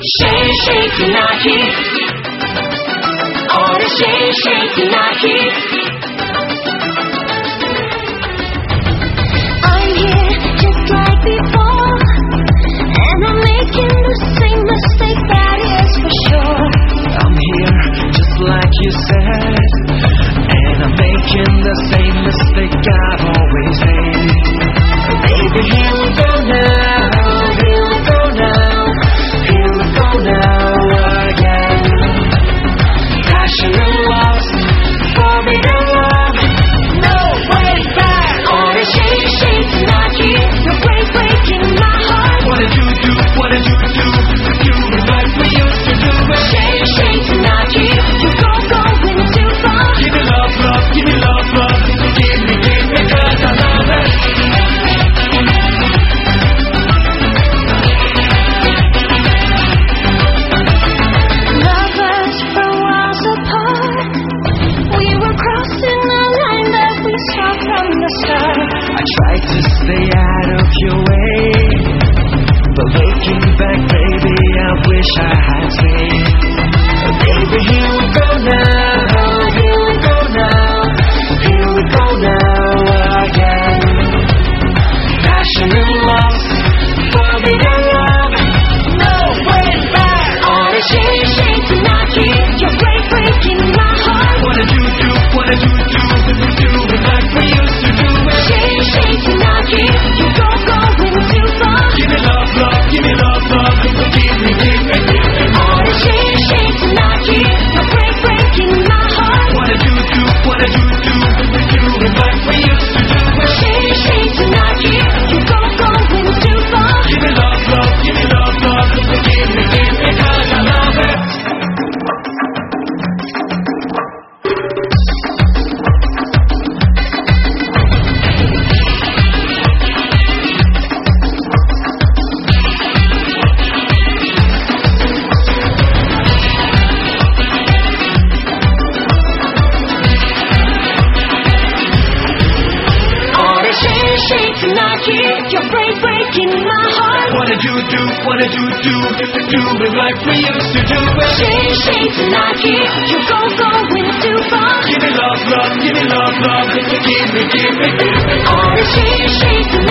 Shake, shake tonight. Oh, shake, shake tonight. I'm here just like before, and I'm making the same mistake, that is for sure. I'm here just like you said, and I'm making the same mistake I've always made. Baby, here we go now, here we go now, here we go now again. Passion and lost, forbidden love, no way back. Oh, shake, shake tonight. You're breaking my heart. What did you do? What did you do? Do it like we used to do it. Shake, shake tonight. You going too far. Give me love, love, give me love, love. Give me, 'cause I love it. Lovers from worlds apart, we were crossing a line that we saw from the start. I tried to stay out of your way, but looking back, baby, I wish I had stayed. Baby, here we go now, here we go now, here we go now again. Passion and lost, forbidden love, no way back. Oh, shake, shake tonight. You're breaking my heart. What did you do? What did you do? Do it like we used to do it. Shake, shake tonight. You going too far. Give me love, love, give me love, love. Give me, give me, give me. Oh, shake, shake tonight. You're breaking my heart. What did you do? What did you do? Do it like we used to do it. Shake, shake tonight. You going too far. Give me love, love, give me love, love. Give me, 'cause I love it. Shake tonight. You're breaking my heart. What did you do? What did you do? Do it like we used to do it. Shake, shake tonight. You going too far. Give me love, love, give me love, love. Give me, give me, give me. Oh, shake, shake tonight.